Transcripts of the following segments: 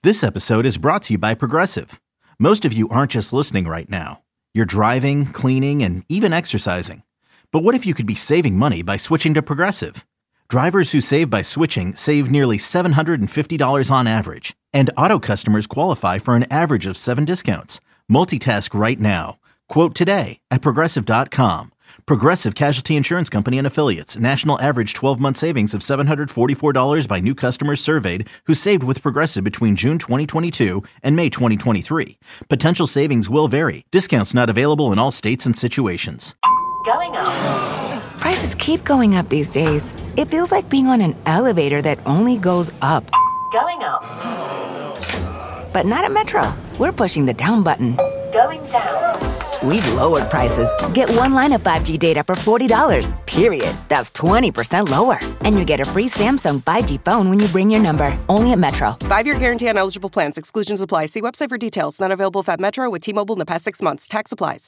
This episode is brought to you by Progressive. Most of you aren't just listening right now. You're driving, cleaning, and even exercising. But what if you could be saving money by switching to Progressive? Drivers who save by switching save nearly $750 on average. And auto customers qualify for an average of 7 discounts. Multitask right now. Quote today at Progressive.com. Progressive Casualty Insurance Company and Affiliates. National average 12-month savings of $744 by new customers surveyed who saved with Progressive between June 2022 and May 2023. Potential savings will vary. Discounts not available in all states and situations. Going up. Prices keep going up these days. It feels like being on an elevator that only goes up. Going up. But not at Metro. We're pushing the down button. Going down. We've lowered prices. Get one line of 5G data for $40, period. That's 20% lower. And you get a free Samsung 5G phone when you bring your number. Only at Metro. 5-year guarantee on eligible plans. Exclusions apply. See website for details. Not available at Metro with T-Mobile in the past 6 months. Tax applies.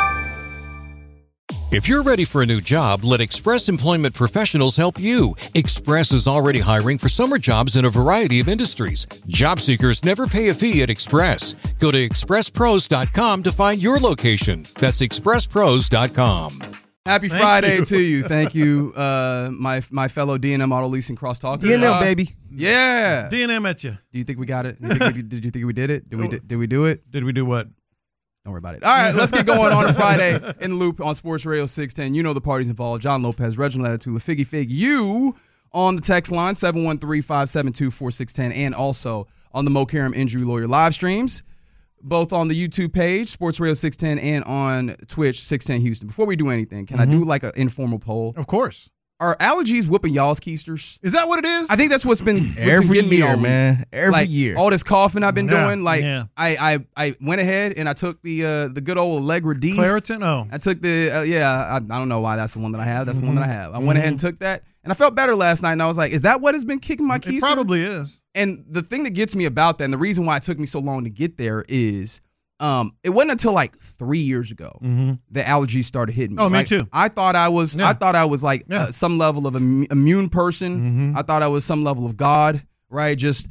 If you're ready for a new job, let Express Employment Professionals help you. Express is already hiring for summer jobs in a variety of industries. Job seekers never pay a fee at Express. Go to expresspros.com to find your location. That's expresspros.com. Happy Friday to you. Thank you, my fellow D&M Auto Leasing Crosstalker. D&M, baby. Yeah. D&M at you. Do you think we got it? Did you think we did it? Did we do it? Did we do what? Don't worry about it. All right, let's get going on a Friday in the Loop on Sports Radio 610. You know the parties involved. John Lopez, Reginald Atatula, Figgy Fig. You on the text line, 713-572-4610, and also on the Mo Karam Injury Lawyer live streams, both on the YouTube page, Sports Radio 610, and on Twitch, 610 Houston. Before we do anything, can I do like an informal poll? Of course. Are allergies whooping y'all's keisters? Is that what it is? I think that's what's been every getting me year, on, man. Every year. All this coughing I've been doing. Like yeah. I went ahead and I took the good old Allegra D. Claritin? Oh. I took the I don't know why that's the one that I have. That's the one that I have. I went ahead and took that, and I felt better last night. And I was like, is that what has been kicking my keister? It probably is. And the thing that gets me about that, and the reason why it took me so long to get there is. It wasn't until like 3 years ago the allergies started hitting me. Oh, me too. I thought I was like some level of immune person. I thought I was some level of God, right? Just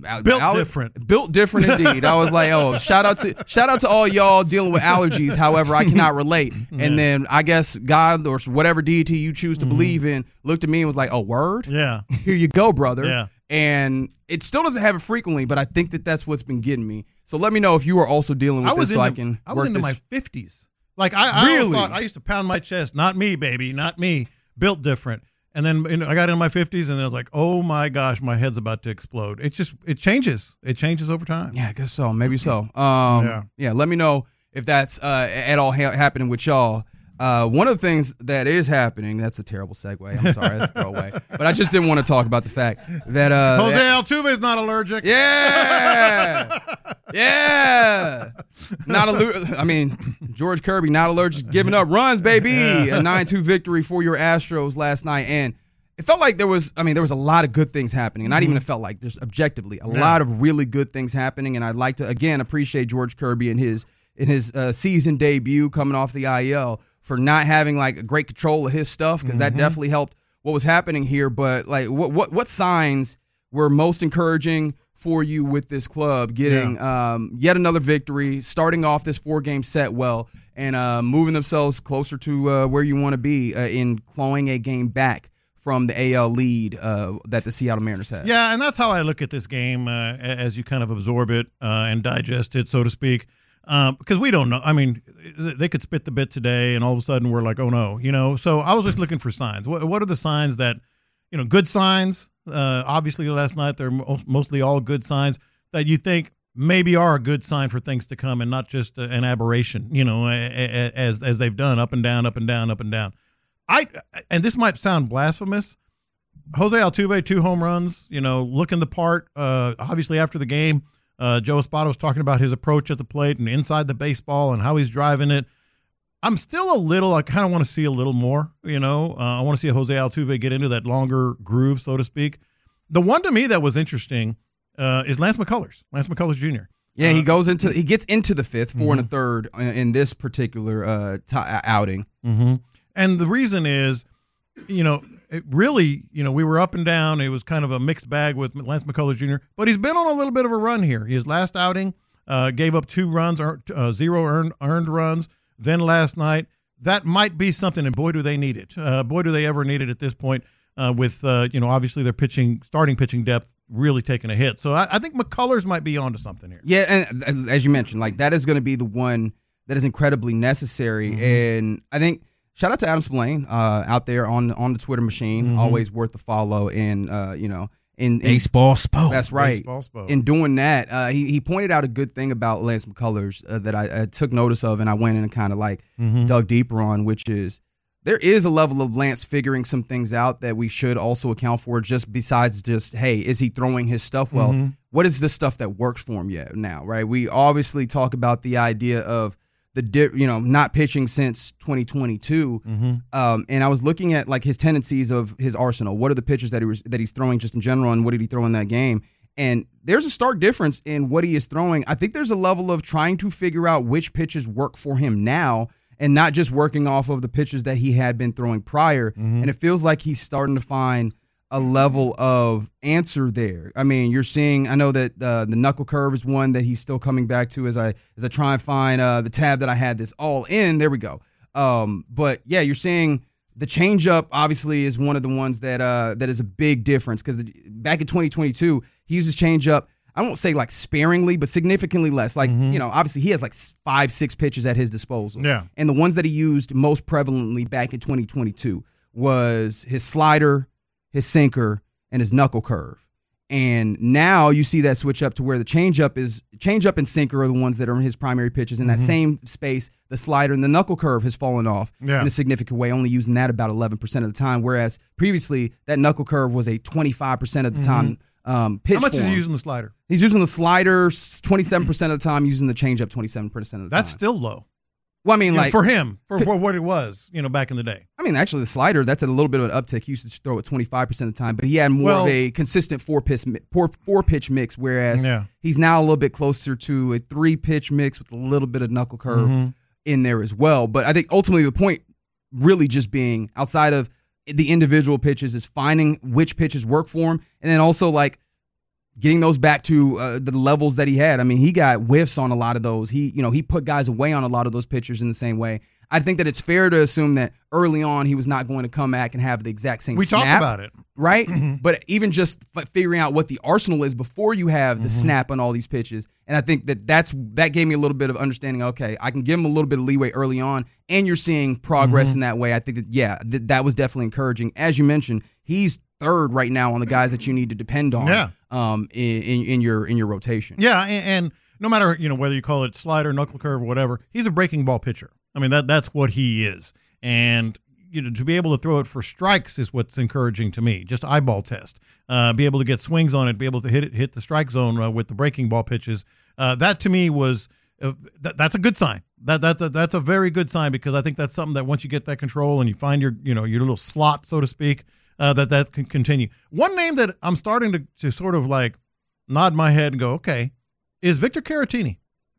built different indeed. I was like, oh, shout out to all y'all dealing with allergies. However, I cannot relate. And then I guess God or whatever deity you choose to believe in looked at me and was like, oh, word? Yeah. Here you go, brother. Yeah. And it still doesn't have it frequently, but I think that's what's been getting me. So let me know if you are also dealing with this, I was into my 50s. Like I used to pound my chest. Not me, baby, not me. Built different. And then I got into my 50s, and I was like, oh my gosh, my head's about to explode. It changes. It changes over time. Yeah, I guess so. Maybe so. Yeah. Let me know if that's at all happening with y'all. One of the things that is happening, that's a terrible segue. I'm sorry, that's a throwaway. But I just didn't want to talk about the fact that Jose Altuve is not allergic. Yeah. Yeah. George Kirby not allergic, giving up runs, baby. A 9-2 victory for your Astros last night. And it felt like there was a lot of good things happening. And not even it felt like, there's objectively a lot of really good things happening. And I'd like to, again, appreciate George Kirby in his season debut coming off the IL for not having like a great control of his stuff, because that definitely helped what was happening here. But like, what signs were most encouraging for you with this club getting yet another victory, starting off this 4-game set well, and moving themselves closer to where you want to be in clawing a game back from the AL lead that the Seattle Mariners have? Yeah, and that's how I look at this game as you kind of absorb it and digest it, so to speak. Because we don't know. I mean, they could spit the bit today, and all of a sudden we're like, oh no, So I was just looking for signs. What are the signs that, good signs? Obviously, last night they're mostly all good signs that you think maybe are a good sign for things to come, and not just an aberration. As they've done up and down, up and down, up and down. And this might sound blasphemous. Jose Altuve, 2 home runs. Looking the part. Obviously, after the game. Joe Espada was talking about his approach at the plate and inside the baseball and how he's driving it. I'm still I kind of want to see a little more, I want to see Jose Altuve get into that longer groove, so to speak. The one to me that was interesting is Lance McCullers Jr. Yeah, he gets into the 5th, 4 1/3 in this particular outing. And the reason is, it really, we were up and down. It was kind of a mixed bag with Lance McCullers Jr., but he's been on a little bit of a run here. His last outing gave up 2 runs, 0 earned runs. Then last night, that might be something, and boy, do they need it. Boy, do they ever need it at this point with, obviously their starting pitching depth really taking a hit. So I think McCullers might be onto something here. Yeah, and as you mentioned, like that is going to be the one that is incredibly necessary. Mm-hmm. And I think shout out to Adam Spillane out there on the Twitter machine, Mm-hmm. always worth the follow. And in Baseball spoke. That's right. Baseball spoke. In doing that, he pointed out a good thing about Lance McCullers that I took notice of, and I went in and kind of dug deeper on, which is there is a level of Lance figuring some things out that we should also account for, just besides just, hey, is he throwing his stuff well? Mm-hmm. What is the stuff that works for him now, right? We obviously talk about the idea of not pitching since 2022. Mm-hmm. And I was looking at like his tendencies of his arsenal. What are the pitches that he's throwing just in general, and what did he throw in that game? And there's a stark difference in what he is throwing. I think there's a level of trying to figure out which pitches work for him now, and not just working off of the pitches that he had been throwing prior. Mm-hmm. And it feels like he's starting to find a level of answer there. I mean, you're seeing, I know that the knuckle curve is one that he's still coming back to as I try and find the tab that I had this all in. There we go. But yeah, you're seeing the changeup obviously is one of the ones that is a big difference, because back in 2022, he uses changeup, I won't say like sparingly, but significantly less. Like, obviously he has like 5-6 pitches at his disposal. Yeah. And the ones that he used most prevalently back in 2022 was his slider, his sinker, and his knuckle curve. And now you see that switch up to where the changeup and sinker are the ones that are his primary pitches. In that same space, the slider and the knuckle curve has fallen off in a significant way, only using that about 11% of the time. Whereas previously, that knuckle curve was a 25% of the time pitch. How much for is he him. using the slider? He's using the slider 27% of the time, using the changeup 27% of the time. That's still low. Well, I mean, for him, for what it was, back in the day. I mean, actually, the slider, that's a little bit of an uptick. He used to throw it 25% of the time, but he had more of a consistent four-pitch mix, whereas he's now a little bit closer to a 3-pitch mix with a little bit of knuckle curve in there as well. But I think ultimately the point really just being, outside of the individual pitches, is finding which pitches work for him, and then also like getting those back to the levels that he had. I mean, he got whiffs on a lot of those. He put guys away on a lot of those pitchers in the same way. I think that it's fair to assume that early on he was not going to come back and have the exact same snap. We talked about it. Right? But even just figuring out what the arsenal is before you have the snap on all these pitches. And I think that gave me a little bit of understanding, okay, I can give him a little bit of leeway early on, and you're seeing progress in that way. I think that, that was definitely encouraging. As you mentioned, he's third right now on the guys that you need to depend on in your rotation. Yeah, and no matter whether you call it slider, knuckle curve, or whatever, he's a breaking ball pitcher. I mean, that's what he is. And to be able to throw it for strikes is what's encouraging to me. Just eyeball test. Be able to get swings on it, be able to hit the strike zone with the breaking ball pitches. That to me was that's a good sign. That's a very good sign, because I think that's something that once you get that control and you find your little slot, so to speak, that can continue. One name that I'm starting to sort of like nod my head and go, okay, is Victor Caratini.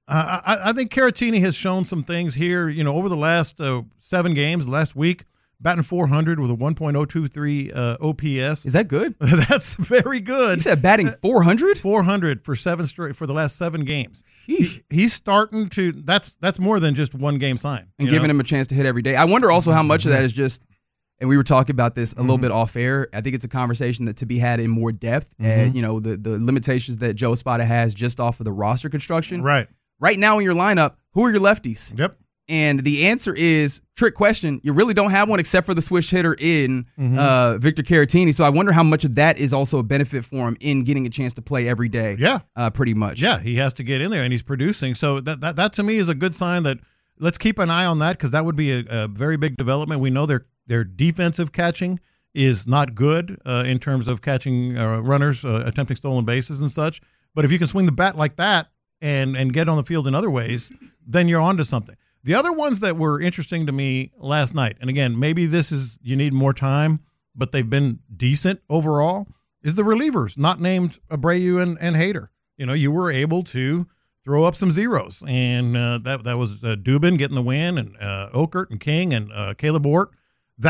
I think Caratini has shown some things here, over the last 7 games, last week, batting .400 with a 1.023 OPS. Is that good? That's very good. You said batting .400? 400 for the last 7 games. He's starting to. That's more than just one game sign. And giving him a chance to hit every day. I wonder also how much of that is just. And we were talking about this a little bit off air. I think it's a conversation that to be had in more depth. And the limitations that Joe Espada has just off of the roster construction. Right now in your lineup, who are your lefties? Yep. And the answer is, trick question, you really don't have one except for the switch hitter in Victor Caratini. So I wonder how much of that is also a benefit for him in getting a chance to play every day. Yeah. Pretty much. Yeah, he has to get in there, and he's producing. So that to me is a good sign that let's keep an eye on that, because that would be a very big development. We know their defensive catching is not good in terms of catching runners, attempting stolen bases and such. But if you can swing the bat like that and get on the field in other ways, then you're onto something. The other ones that were interesting to me last night, and again, maybe you need more time, but they've been decent overall, is the relievers, not named Abreu and Hader. You were able to throw up some zeros, and that was Dubin getting the win, and Okert and King and Caleb Ort. That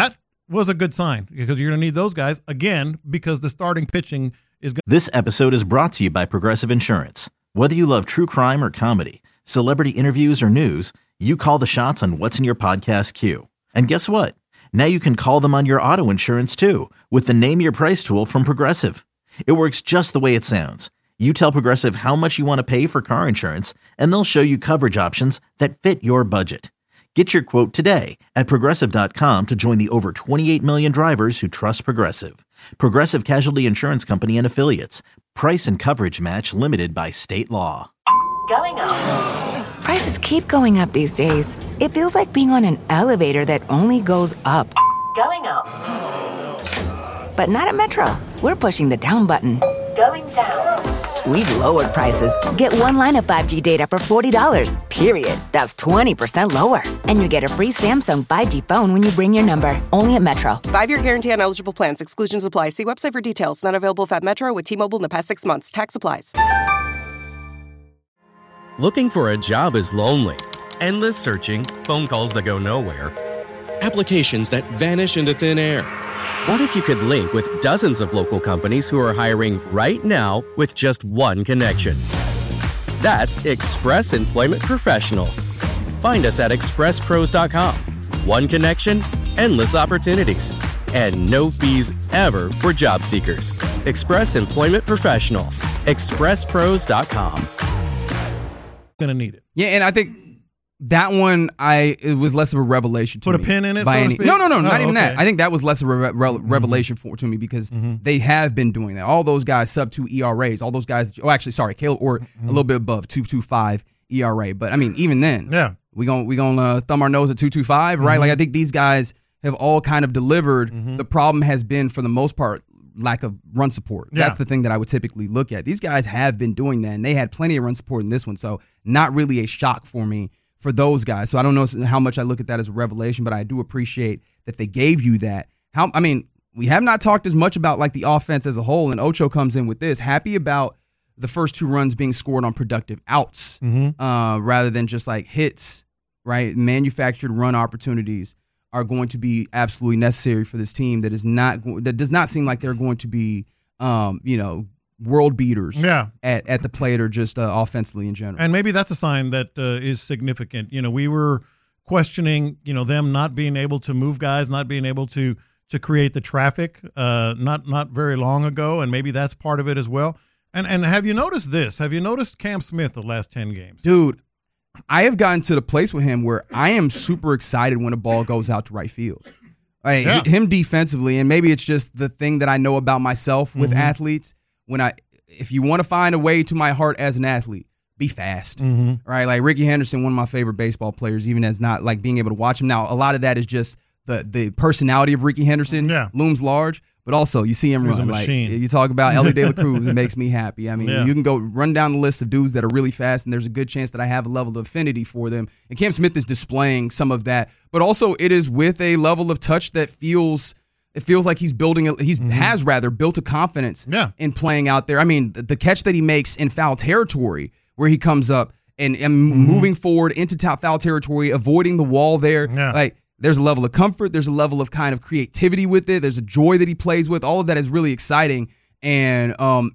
was a good sign because you're going to need those guys again because the starting pitching is going. This episode is brought to you by Progressive Insurance. Whether you love true crime or comedy, celebrity interviews or news, you call the shots on what's in your podcast queue. And guess what? Now you can call them on your auto insurance too with the Name Your Price tool from Progressive. It works just the way it sounds. You tell Progressive how much you want to pay for car insurance, and they'll show you coverage options that fit your budget. Get your quote today at Progressive.com to join the over 28 million drivers who trust Progressive. Progressive Casualty Insurance Company and Affiliates. Price and coverage match limited by state law. Going up. Prices keep going up these days. It feels like being on an elevator that only goes up. Going up. But not at Metro. We're pushing the down button. Going down. We've lowered prices. Get one line of 5G data for $40, period. That's 20% lower. And you get a free Samsung 5G phone when you bring your number. Only at Metro. 5-year guarantee on eligible plans. Exclusions apply. See website for details. Not available if at Metro with T-Mobile in the past 6 months. Tax applies. Looking for a job is lonely. Endless searching, phone calls that go nowhere, applications that vanish into thin air. What if you could link with dozens of local companies who are hiring right now with just one connection? That's Express Employment Professionals. Find us at expresspros.com. One connection, endless opportunities, and no fees ever for job seekers. Express Employment Professionals. expresspros.com. to need it. Yeah, and I think that one, it was less of a revelation to me. Put a pin in it, by so to any, speak? No, not even that. Okay. I think that was less of a revelation to me because they have been doing that. All those guys sub 2 ERAs. All those guys. Oh, actually, sorry, Caleb Ort a little bit above 2.25 ERA. But I mean, even then, we gonna thumb our nose at 2.25, right? Like I think these guys have all kind of delivered. The problem has been, for the most part, lack of run support. Yeah. That's the thing that I would typically look at. These guys have been doing that, and they had plenty of run support in this one, so not really a shock for me for those guys. So I don't know how much I look at that as a revelation, but I do appreciate that they gave you that. We have not talked as much about like the offense as a whole, and Ocho comes in with this. Happy about the first 2 runs being scored on productive outs rather than just like hits, right? Manufactured run opportunities are going to be absolutely necessary for this team that does not seem like they're going to be world beaters at the plate or just offensively in general. And maybe that's a sign that is significant. We were questioning, them not being able to move guys, not being able to create the traffic not very long ago, and maybe that's part of it as well. And have you noticed this? Have you noticed Cam Smith the last 10 games? Dude, I have gotten to the place with him where I am super excited when a ball goes out to right field. Him defensively, and maybe it's just the thing that I know about myself with athletes. If you want to find a way to my heart as an athlete, be fast, right? Like Ricky Henderson, one of my favorite baseball players, even as not like being able to watch him. Now, a lot of that is just the personality of Ricky Henderson looms large, but also you see him run. Like you talk about Ellie De La Cruz, it makes me happy. I mean, you can go run down the list of dudes that are really fast, and there's a good chance that I have a level of affinity for them. And Cam Smith is displaying some of that, but also it is with a level of touch that feels like he's building. Has built a confidence in playing out there. I mean, the catch that he makes in foul territory, where he comes up and moving forward into top foul territory, avoiding the wall there, like. There's a level of comfort. There's a level of kind of creativity with it. There's a joy that he plays with. All of that is really exciting, and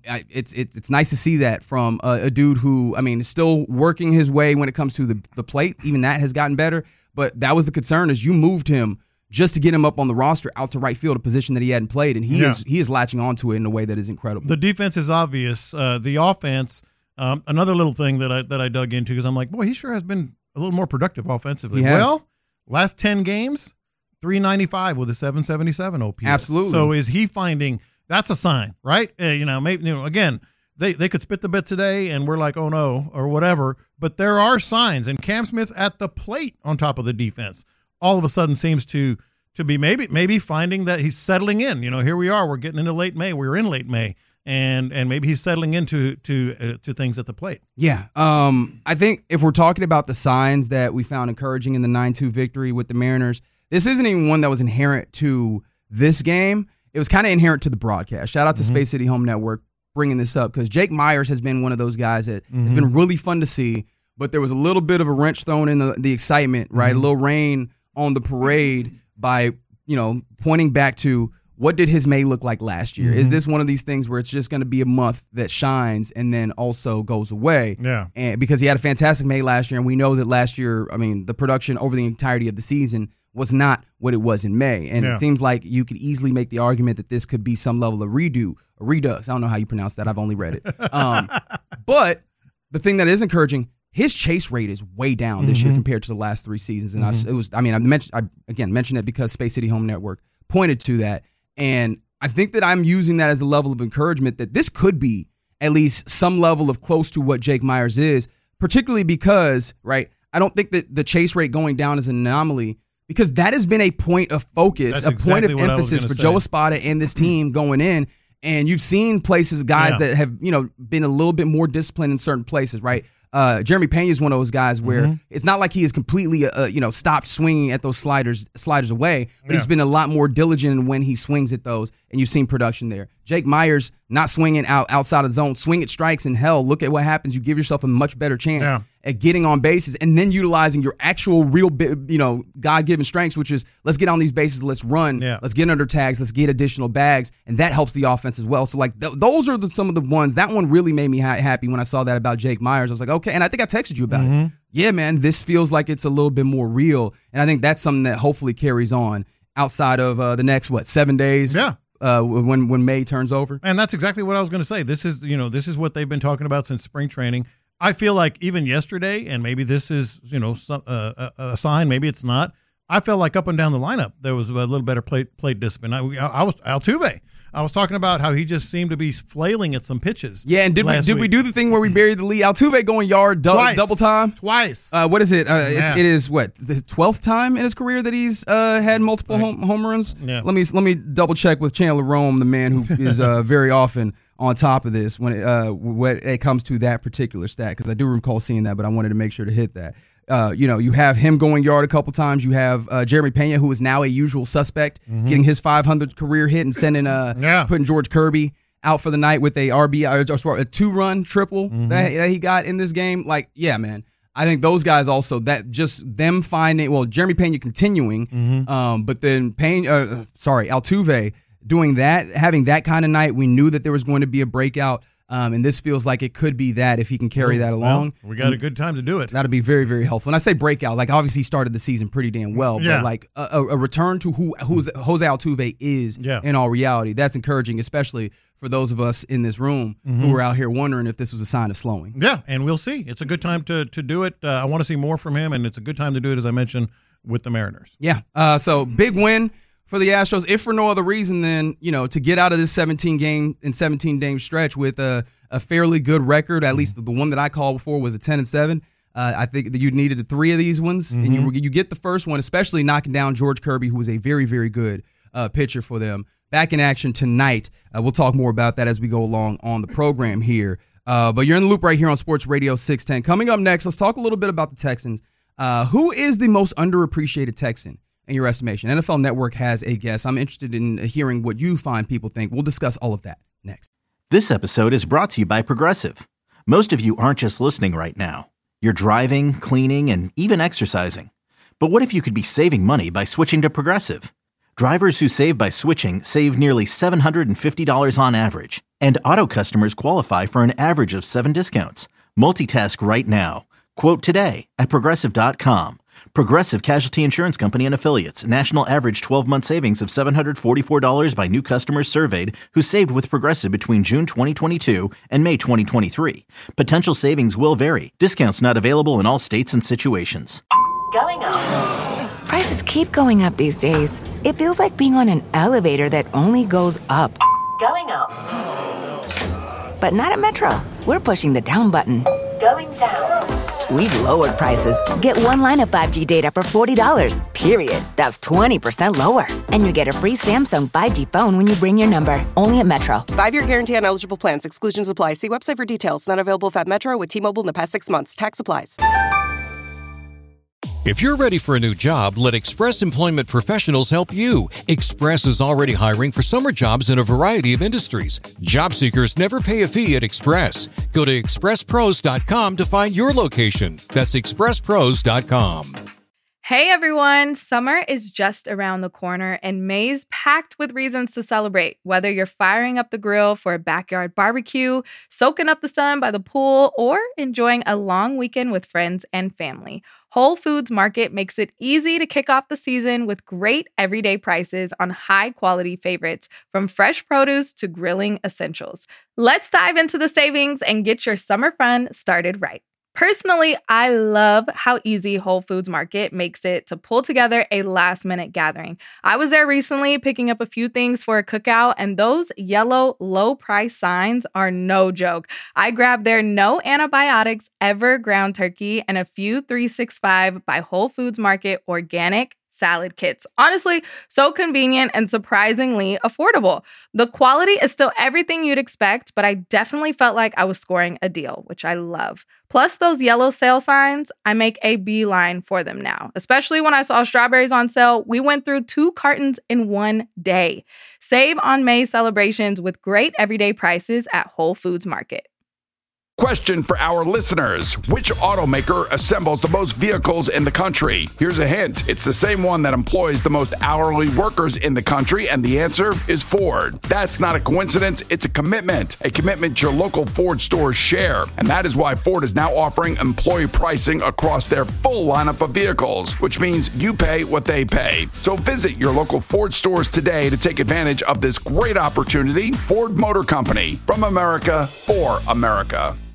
it's nice to see that from a dude who, is still working his way when it comes to the plate. Even that has gotten better, but that was the concern: is you moved him just to get him up on the roster out to right field, a position that he hadn't played, and he is latching onto it in a way that is incredible. The defense is obvious. The offense, another little thing that I dug into because I'm like, boy, he sure has been a little more productive offensively. Well. Last 10 games, 395 with a 777 OPS. Absolutely. So is he finding – that's a sign, right? Maybe again, they could spit the bit today and we're like, oh, no, or whatever. But there are signs. And Cam Smith at the plate on top of the defense all of a sudden seems to be maybe finding that he's settling in. Here we are. We're getting into late May. We're in late May. And maybe he's settling into things at the plate. Yeah. I think if we're talking about the signs that we found encouraging in the 9-2 victory with the Mariners, this isn't even one that was inherent to this game. It was kind of inherent to the broadcast. Shout out to Space City Home Network bringing this up because Jake Myers has been one of those guys that has been really fun to see, but there was a little bit of a wrench thrown in the excitement, right? A little rain on the parade by pointing back to what did his May look like last year? Is this one of these things where it's just going to be a month that shines and then also goes away? Yeah. And because he had a fantastic May last year, and we know that last year, the production over the entirety of the season was not what it was in May. And it seems like you could easily make the argument that this could be some level of redux. I don't know how you pronounce that. I've only read it. But the thing that is encouraging, his chase rate is way down this year compared to the last 3 seasons. And I mentioned it because Space City Home Network pointed to that. And I think that I'm using that as a level of encouragement that this could be at least some level of close to what Jake Myers is, particularly because, right, I don't think that the chase rate going down is an anomaly because that has been a point of focus, point of emphasis for Joe Espada and this team going in. And you've seen places, guys that have, been a little bit more disciplined in certain places, right? Jeremy Pena is one of those guys where it's not like he has completely, stopped swinging at those sliders away, but he's been a lot more diligent when he swings at those, and you've seen production there. Jake Myers not swinging outside of the zone, swing at strikes, and hell, look at what happens. You give yourself a much better chance at getting on bases and then utilizing your actual real, God-given strengths, which is let's get on these bases, let's run, let's get under tags, let's get additional bags, and that helps the offense as well. So, those are some of the ones. That one really made me happy when I saw that about Jake Myers. I was like, okay, and I think I texted you about it. Yeah, man, this feels like it's a little bit more real, and I think that's something that hopefully carries on outside of the next, 7 days? Yeah. When May turns over. And that's exactly what I was going to say. This is what they've been talking about since spring training. I feel like even yesterday, and maybe this is, a sign, maybe it's not. I felt like up and down the lineup, there was a little better plate discipline. I was Altuve. I was talking about how he just seemed to be flailing at some pitches. Yeah, and did we do the thing where we buried the lead? Altuve going yard double time? Twice. What is it? It is what, the 12th time in his career that he's had multiple home runs? Yeah. Let me double check with Chandler Rome, the man who is very often on top of this when it comes to that particular stat, because I do recall seeing that, but I wanted to make sure to hit that. You have him going yard a couple times. You have Jeremy Pena, who is now a usual suspect, getting his 500th career hit and sending putting George Kirby out for the night with a two-run triple that he got in this game. Man, I think those guys also, that just them finding, Jeremy Pena continuing, but then Altuve doing that, having that kind of night. We knew that there was going to be a breakout. And this feels like it could be that if he can carry that along. We got a good time to do it. That'll be very, very helpful. And I say breakout, obviously he started the season pretty damn well, but a return to who Jose Altuve is in all reality, that's encouraging, especially for those of us in this room who are out here wondering if this was a sign of slowing. Yeah, and we'll see. It's a good time to do it. I want to see more from him, and it's a good time to do it, as I mentioned, with the Mariners. Yeah, so big win for the Astros, if for no other reason than, to get out of this 17-game stretch with a fairly good record. At least the one that I called before was a 10-7. I think that you needed 3 of these ones, and you get the first one, especially knocking down George Kirby, who is a very, very good pitcher for them. Back in action tonight. We'll talk more about that as we go along on the program here. But you're in the loop right here on Sports Radio 610. Coming up next, let's talk a little bit about the Texans. Who is the most underappreciated Texan in your estimation? NFL Network has a guess. I'm interested in hearing what you find people think. We'll discuss all of that next. This episode is brought to you by Progressive. Most of you aren't just listening right now. You're driving, cleaning, and even exercising. But what if you could be saving money by switching to Progressive? Drivers who save by switching save nearly $750 on average. And auto customers qualify for an average of 7 discounts. Multitask right now. Quote today at Progressive.com. Progressive Casualty Insurance Company and Affiliates. National average 12-month savings of $744 by new customers surveyed who saved with Progressive between June 2022 and May 2023. Potential savings will vary. Discounts not available in all states and situations. Going up. Prices keep going up these days. It feels like being on an elevator that only goes up. Going up. But not at Metro. We're pushing the down button. Going down. We've lowered prices. Get one line of 5G data for $40, period. That's 20% lower. And you get a free Samsung 5G phone when you bring your number. Only at Metro. 5-year guarantee on eligible plans. Exclusions apply. See website for details. Not available if at Metro with T-Mobile in the past 6 months. Tax applies. If you're ready for a new job, let Express Employment Professionals help you. Express is already hiring for summer jobs in a variety of industries. Job seekers never pay a fee at Express. Go to expresspros.com to find your location. That's expresspros.com. Hey everyone, summer is just around the corner and May's packed with reasons to celebrate. Whether you're firing up the grill for a backyard barbecue, soaking up the sun by the pool, or enjoying a long weekend with friends and family, Whole Foods Market makes it easy to kick off the season with great everyday prices on high-quality favorites, from fresh produce to grilling essentials. Let's dive into the savings and get your summer fun started right. Personally, I love how easy Whole Foods Market makes it to pull together a last-minute gathering. I was there recently picking up a few things for a cookout, and those yellow low-price signs are no joke. I grabbed their no antibiotics ever ground turkey and a few 365 by Whole Foods Market organic salad kits. Honestly, so convenient and surprisingly affordable. The quality is still everything you'd expect, but I definitely felt like I was scoring a deal, which I love. Plus those yellow sale signs, I make a beeline for them now. Especially when I saw strawberries on sale, we went through 2 cartons in one day. Save on May celebrations with great everyday prices at Whole Foods Market. Question for our listeners. Which automaker assembles the most vehicles in the country? Here's a hint. It's the same one that employs the most hourly workers in the country, and the answer is Ford. That's not a coincidence. It's a commitment your local Ford stores share. And that is why Ford is now offering employee pricing across their full lineup of vehicles, which means you pay what they pay. So visit your local Ford stores today to take advantage of this great opportunity. Ford Motor Company, from America for America.